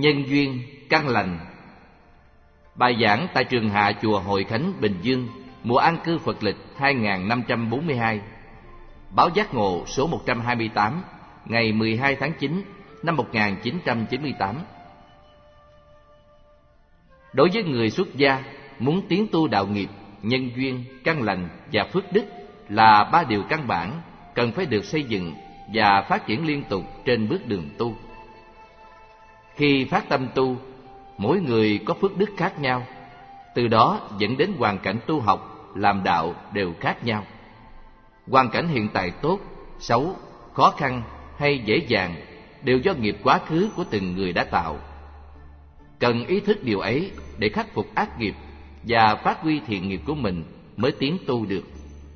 Nhân duyên căn lành. Bài giảng tại trường Hạ chùa Hội Khánh, Bình Dương, mùa an cư Phật lịch 2542. Báo Giác Ngộ số 128, ngày 12 tháng 9 năm 1998. Đối với người xuất gia, muốn tiến tu đạo nghiệp, nhân duyên, căn lành và phước đức là ba điều căn bản cần phải được xây dựng và phát triển liên tục trên bước đường tu. Khi phát tâm tu, mỗi người có phước đức khác nhau, từ đó dẫn đến hoàn cảnh tu học, làm đạo đều khác nhau. Hoàn cảnh hiện tại tốt, xấu, khó khăn hay dễ dàng đều do nghiệp quá khứ của từng người đã tạo. Cần ý thức điều ấy để khắc phục ác nghiệp và phát huy thiện nghiệp của mình mới tiến tu được.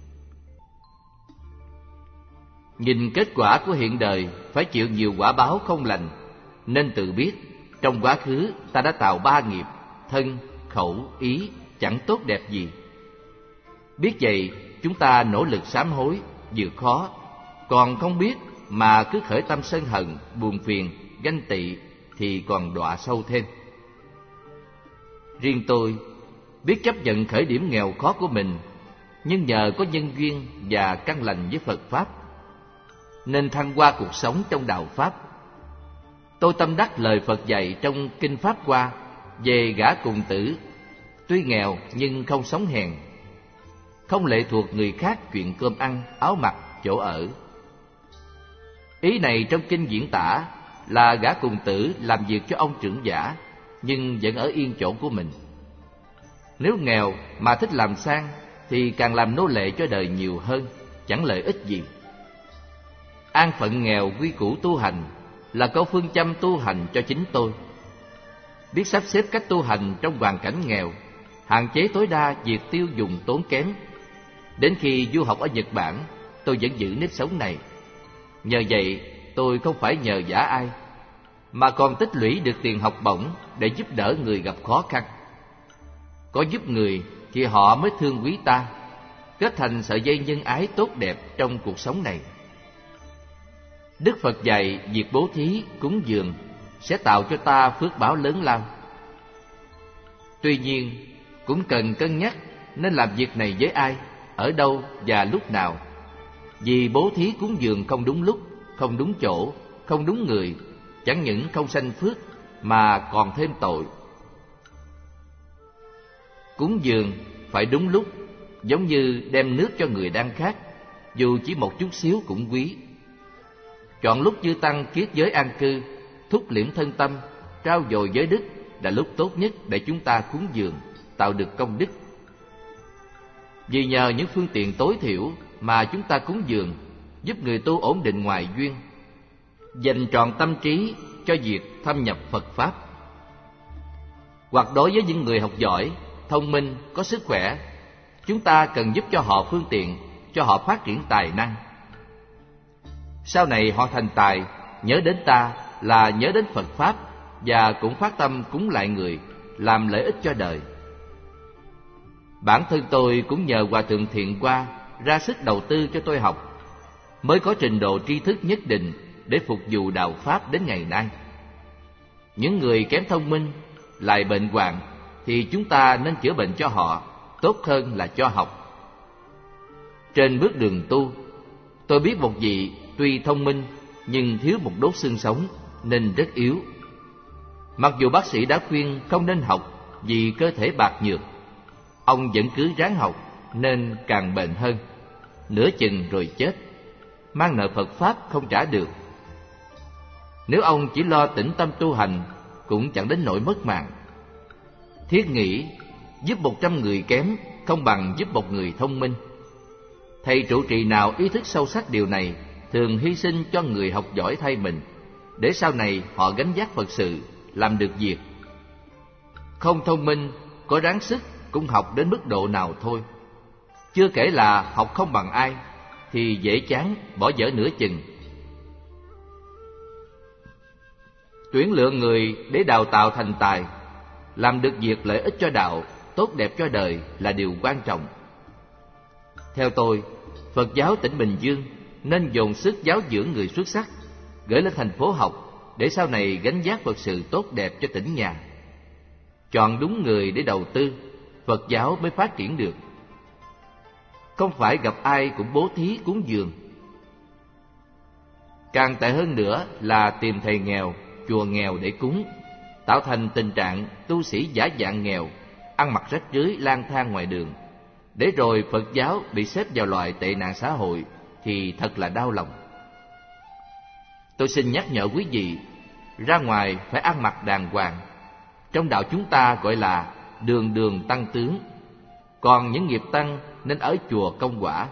Nhìn kết quả của hiện đời phải chịu nhiều quả báo không lành, nên tự biết trong quá khứ ta đã tạo ba nghiệp: thân, khẩu, ý chẳng tốt đẹp gì. Biết vậy, chúng ta nỗ lực sám hối vượt khó, còn không biết mà cứ khởi tâm sân hận, buồn phiền, ganh tị thì còn đọa sâu thêm. Riêng tôi biết chấp nhận khởi điểm nghèo khó của mình, nhưng nhờ có nhân duyên và căn lành với Phật Pháp nên thăng hoa cuộc sống trong đạo Pháp. Tôi tâm đắc lời Phật dạy trong Kinh Pháp Hoa về gã cùng tử, tuy nghèo nhưng không sống hèn, không lệ thuộc người khác chuyện cơm ăn, áo mặc, chỗ ở. Ý này trong kinh diễn tả là gã cùng tử làm việc cho ông trưởng giả nhưng vẫn ở yên chỗ của mình. Nếu nghèo mà thích làm sang thì càng làm nô lệ cho đời nhiều hơn, chẳng lợi ích gì. An phận nghèo quy củ tu hành là câu phương châm tu hành cho chính tôi. Biết sắp xếp cách tu hành trong hoàn cảnh nghèo, hạn chế tối đa việc tiêu dùng tốn kém. Đến khi du học ở Nhật Bản, tôi vẫn giữ nếp sống này. Nhờ vậy, tôi không phải nhờ vả ai, mà còn tích lũy được tiền học bổng để giúp đỡ người gặp khó khăn. Có giúp người thì họ mới thương quý ta, kết thành sợi dây nhân ái tốt đẹp trong cuộc sống này. Đức Phật dạy việc bố thí, cúng dường sẽ tạo cho ta phước báo lớn lao. Tuy nhiên, cũng cần cân nhắc nên làm việc này với ai, ở đâu và lúc nào. Vì bố thí cúng dường không đúng lúc, không đúng chỗ, không đúng người, chẳng những không sanh phước mà còn thêm tội. Cúng dường phải đúng lúc, giống như đem nước cho người đang khát, dù chỉ một chút xíu cũng quý. Chọn lúc chư tăng kiết giới an cư, thúc liễm thân tâm, trao dồi giới đức là lúc tốt nhất để chúng ta cúng dường, tạo được công đức. Vì nhờ những phương tiện tối thiểu mà chúng ta cúng dường, giúp người tu ổn định ngoại duyên, dành trọn tâm trí cho việc thâm nhập Phật Pháp. Hoặc đối với những người học giỏi, thông minh, có sức khỏe, chúng ta cần giúp cho họ phương tiện, cho họ phát triển tài năng. Sau này họ thành tài, nhớ đến ta là nhớ đến Phật Pháp và cũng phát tâm cúng lại người, làm lợi ích cho đời. Bản thân tôi cũng nhờ Hòa Thượng Thiện Hoa ra sức đầu tư cho tôi học, mới có trình độ tri thức nhất định để phục vụ đạo Pháp đến ngày nay. Những người kém thông minh, lại bệnh hoạn thì chúng ta nên chữa bệnh cho họ, tốt hơn là cho học. Trên bước đường tu, tôi biết một vị tuy thông minh nhưng thiếu một đốt xương sống nên rất yếu. Mặc dù bác sĩ đã khuyên không nên học vì cơ thể bạc nhược, ông vẫn cứ ráng học nên càng bệnh hơn, nửa chừng rồi chết, mang nợ Phật Pháp không trả được. Nếu ông chỉ lo tĩnh tâm tu hành cũng chẳng đến nỗi mất mạng. Thiết nghĩ giúp 100 người kém không bằng giúp một người thông minh. Thầy trụ trì nào ý thức sâu sắc điều này thường hy sinh cho người học giỏi thay mình, để sau này họ gánh vác Phật sự, làm được việc. Không thông minh, có ráng sức cũng học đến mức độ nào thôi. Chưa kể là học không bằng ai thì dễ chán bỏ dở nửa chừng. Tuyển lựa người để đào tạo thành tài, làm được việc lợi ích cho đạo, tốt đẹp cho đời là điều quan trọng. Theo tôi, Phật giáo tỉnh Bình Dương nên dồn sức giáo dưỡng người xuất sắc, gửi lên thành phố học để sau này gánh vác Phật sự tốt đẹp cho tỉnh nhà. Chọn đúng người để đầu tư, Phật giáo mới phát triển được. Không phải gặp ai cũng bố thí cúng dường. Càng tệ hơn nữa là tìm thầy nghèo, chùa nghèo để cúng, tạo thành tình trạng tu sĩ giả dạng nghèo, ăn mặc rách rưới lang thang ngoài đường, để rồi Phật giáo bị xếp vào loại tệ nạn xã hội thì thật là đau lòng. Tôi xin nhắc nhở quý vị, ra ngoài phải ăn mặc đàng hoàng. Trong đạo chúng ta gọi là đường đường tăng tướng, còn những nghiệp tăng nên ở chùa công quả.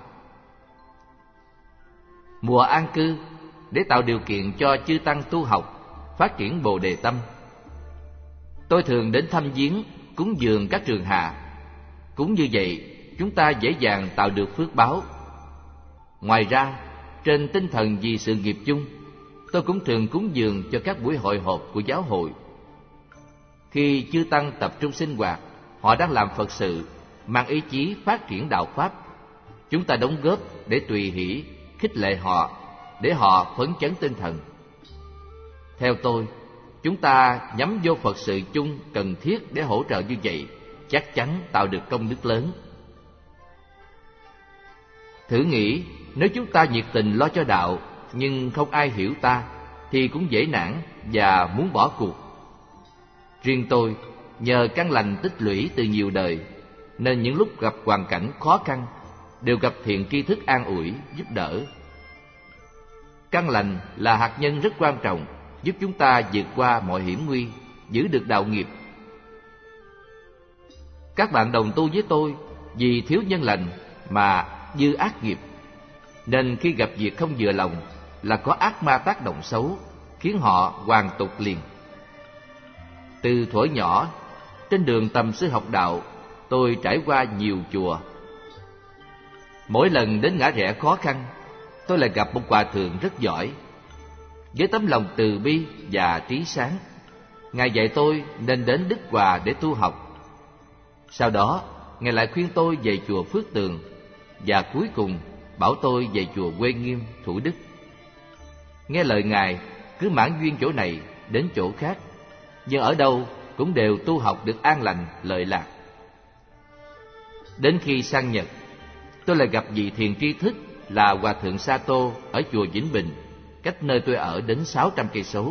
Mùa an cư để tạo điều kiện cho chư tăng tu học, phát triển Bồ Đề tâm. Tôi thường đến thăm viếng, cúng dường các trường hạ. Cũng như vậy, chúng ta dễ dàng tạo được phước báo. Ngoài ra, trên tinh thần vì sự nghiệp chung, tôi cũng thường cúng dường cho các buổi hội họp của giáo hội. Khi chư tăng tập trung sinh hoạt, họ đang làm Phật sự, mang ý chí phát triển đạo Pháp. Chúng ta đóng góp để tùy hỷ, khích lệ họ, để họ phấn chấn tinh thần. Theo tôi, chúng ta nhắm vô Phật sự chung cần thiết để hỗ trợ như vậy, chắc chắn tạo được công đức lớn. Thử nghĩ, nếu chúng ta nhiệt tình lo cho đạo, nhưng không ai hiểu ta, thì cũng dễ nản và muốn bỏ cuộc. Riêng tôi, nhờ căn lành tích lũy từ nhiều đời, nên những lúc gặp hoàn cảnh khó khăn, đều gặp thiện tri thức an ủi, giúp đỡ. Căn lành là hạt nhân rất quan trọng, giúp chúng ta vượt qua mọi hiểm nguy, giữ được đạo nghiệp. Các bạn đồng tu với tôi vì thiếu nhân lành mà dư ác nghiệp, nên khi gặp việc không vừa lòng là có ác ma tác động xấu, khiến họ hoàn tục liền. Từ thuở nhỏ, trên đường tầm sư học đạo, tôi trải qua nhiều chùa. Mỗi lần đến ngã rẽ khó khăn, tôi lại gặp một hòa thượng rất giỏi. Với tấm lòng từ bi và trí sáng, Ngài dạy tôi nên đến Đức Hòa để tu học. Sau đó, Ngài lại khuyên tôi về chùa Phước Tường, và cuối cùng bảo tôi về chùa Quê Nghiêm, Thủ Đức. Nghe lời Ngài, cứ mãn duyên chỗ này đến chỗ khác, nhưng ở đâu cũng đều tu học được an lành, lợi lạc. Đến khi sang Nhật, tôi lại gặp vị thiền tri thức là Hòa thượng Sato ở chùa Vĩnh Bình, cách nơi tôi ở đến 600 cây số.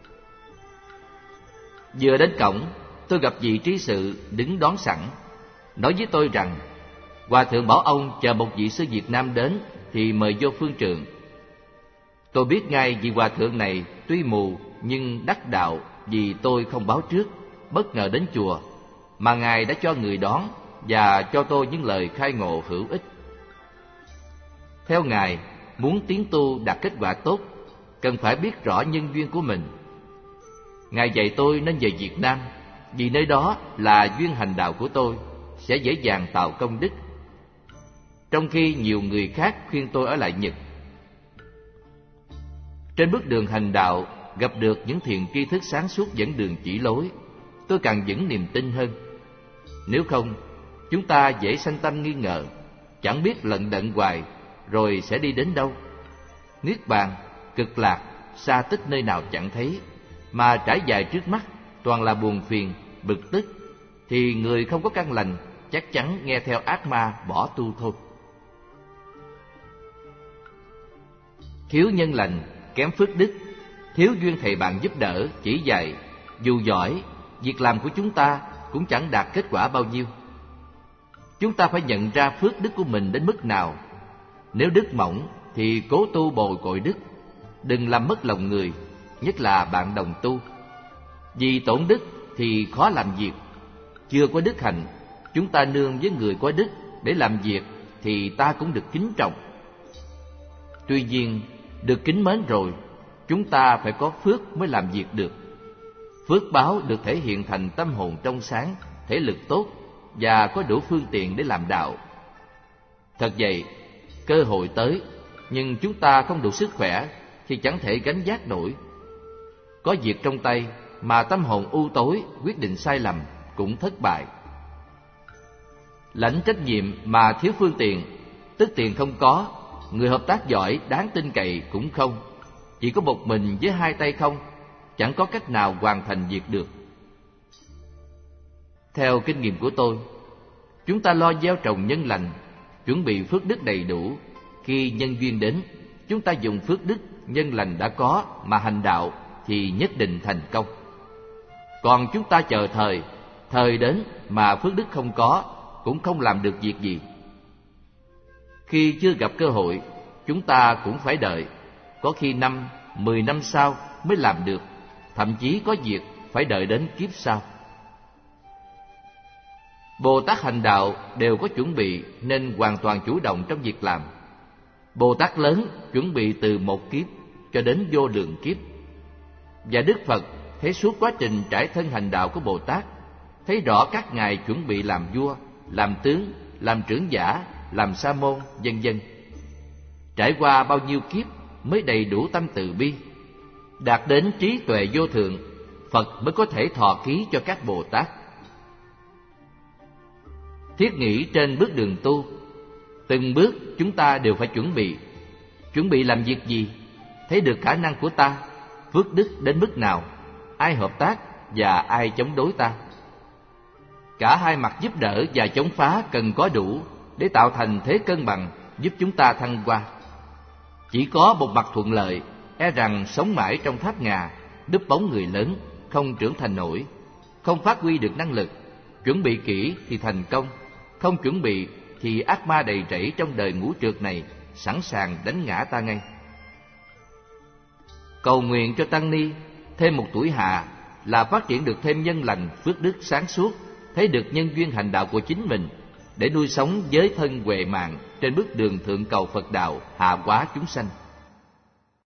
Vừa đến cổng, tôi gặp vị trí sự đứng đón sẵn, nói với tôi rằng Hòa thượng bảo ông chờ một vị sư Việt Nam đến thì mời vô phương trường. Tôi biết ngay vị Hòa thượng này tuy mù nhưng đắc đạo, vì tôi không báo trước, bất ngờ đến chùa, mà Ngài đã cho người đón và cho tôi những lời khai ngộ hữu ích. Theo Ngài, muốn tiến tu đạt kết quả tốt, cần phải biết rõ nhân duyên của mình. Ngài dạy tôi nên về Việt Nam, vì nơi đó là duyên hành đạo của tôi, sẽ dễ dàng tạo công đức. Trong khi nhiều người khác khuyên tôi ở lại Nhật. Trên bước đường hành đạo, gặp được những thiền tri thức sáng suốt dẫn đường chỉ lối, tôi càng vững niềm tin hơn. Nếu không, chúng ta dễ sanh tâm nghi ngờ, chẳng biết lận đận hoài, rồi sẽ đi đến đâu. Niết bàn, cực lạc, xa tích nơi nào chẳng thấy, mà trải dài trước mắt toàn là buồn phiền, bực tức, thì người không có căn lành chắc chắn nghe theo ác ma bỏ tu thôi. Thiếu nhân lành, kém phước đức, thiếu duyên thầy bạn giúp đỡ, chỉ dạy, dù giỏi, việc làm của chúng ta cũng chẳng đạt kết quả bao nhiêu. Chúng ta phải nhận ra phước đức của mình đến mức nào. Nếu đức mỏng thì cố tu bồi cội đức, đừng làm mất lòng người, nhất là bạn đồng tu. Vì tổn đức thì khó làm việc. Chưa có đức hạnh, chúng ta nương với người có đức để làm việc thì ta cũng được kính trọng. Tuy nhiên, được kính mến rồi, chúng ta phải có phước mới làm việc được. Phước báo được thể hiện thành tâm hồn trong sáng, thể lực tốt và có đủ phương tiện để làm đạo. Thật vậy, cơ hội tới, nhưng chúng ta không đủ sức khỏe thì chẳng thể gánh vác nổi. Có việc trong tay mà tâm hồn u tối, quyết định sai lầm cũng thất bại. Lãnh trách nhiệm mà thiếu phương tiện, tức tiền không có, người hợp tác giỏi đáng tin cậy cũng không, chỉ có một mình với hai tay không, chẳng có cách nào hoàn thành việc được. Theo kinh nghiệm của tôi, chúng ta lo gieo trồng nhân lành, chuẩn bị phước đức đầy đủ. Khi nhân duyên đến, chúng ta dùng phước đức nhân lành đã có mà hành đạo thì nhất định thành công. Còn chúng ta chờ thời đến mà phước đức không có, cũng không làm được việc gì. Khi chưa gặp cơ hội, chúng ta cũng phải đợi. Có khi 5, 10 năm sau mới làm được, thậm chí có việc phải đợi đến kiếp sau. Bồ Tát hành đạo đều có chuẩn bị nên hoàn toàn chủ động trong việc làm. Bồ Tát lớn chuẩn bị từ một kiếp cho đến vô lượng kiếp. Và Đức Phật thấy suốt quá trình trải thân hành đạo của Bồ Tát, thấy rõ các ngài chuẩn bị làm vua, làm tướng, làm trưởng giả, làm sa môn, vân vân. Trải qua bao nhiêu kiếp mới đầy đủ tâm từ bi, đạt đến trí tuệ vô thượng, Phật mới có thể thọ ký cho các Bồ Tát. Thiết nghĩ trên bước đường tu, từng bước chúng ta đều phải chuẩn bị. Chuẩn bị làm việc gì? Thấy được khả năng của ta, phước đức đến mức nào, ai hợp tác và ai chống đối ta. Cả hai mặt giúp đỡ và chống phá cần có đủ để tạo thành thế cân bằng giúp chúng ta thăng hoa. Chỉ có một mặt thuận lợi, e rằng sống mãi trong tháp ngà, núp bóng người lớn, không trưởng thành nổi, không phát huy được năng lực. Chuẩn bị kỹ thì thành công, không chuẩn bị thì ác ma đầy rẫy trong đời ngũ trược này, sẵn sàng đánh ngã ta ngay. Cầu nguyện cho tăng ni thêm một tuổi hạ là phát triển được thêm nhân lành, phước đức sáng suốt, thấy được nhân duyên hành đạo của chính mình để nuôi sống giới thân huệ mạng trên bước đường thượng cầu Phật đạo, hạ hóa chúng sanh.